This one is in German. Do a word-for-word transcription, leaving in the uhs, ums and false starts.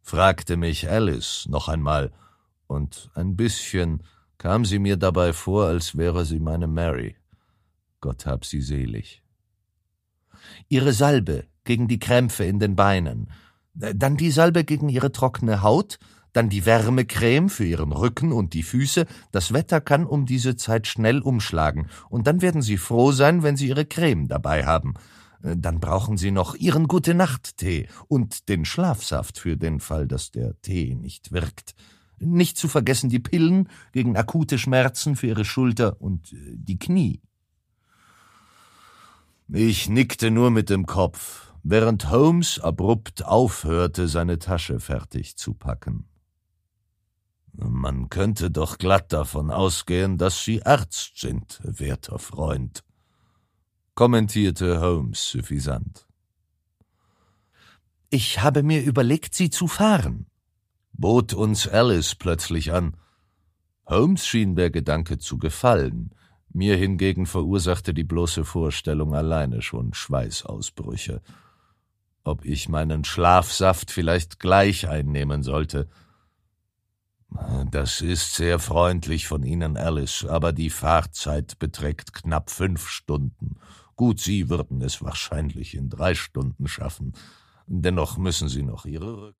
fragte mich Alice noch einmal, und ein bisschen kam sie mir dabei vor, als wäre sie meine Mary. Gott hab sie selig. Ihre Salbe gegen die Krämpfe in den Beinen, dann die Salbe gegen ihre trockene Haut, dann die Wärmecreme für ihren Rücken und die Füße. Das Wetter kann um diese Zeit schnell umschlagen, und dann werden Sie froh sein, wenn Sie Ihre Creme dabei haben. Dann brauchen Sie noch Ihren Gute-Nacht-Tee und den Schlafsaft für den Fall, dass der Tee nicht wirkt. Nicht zu vergessen die Pillen gegen akute Schmerzen für Ihre Schulter und die Knie. Ich nickte nur mit dem Kopf, während Holmes abrupt aufhörte, seine Tasche fertig zu packen. »Man könnte doch glatt davon ausgehen, dass Sie Arzt sind, werter Freund«, kommentierte Holmes suffisant. »Ich habe mir überlegt, Sie zu fahren«, bot uns Alice plötzlich an. Holmes schien der Gedanke zu gefallen, mir hingegen verursachte die bloße Vorstellung alleine schon Schweißausbrüche. Ob ich meinen Schlafsaft vielleicht gleich einnehmen sollte? »Das ist sehr freundlich von Ihnen, Alice, aber die Fahrzeit beträgt knapp fünf Stunden. Gut, Sie würden es wahrscheinlich in drei Stunden schaffen. Dennoch müssen Sie noch Ihre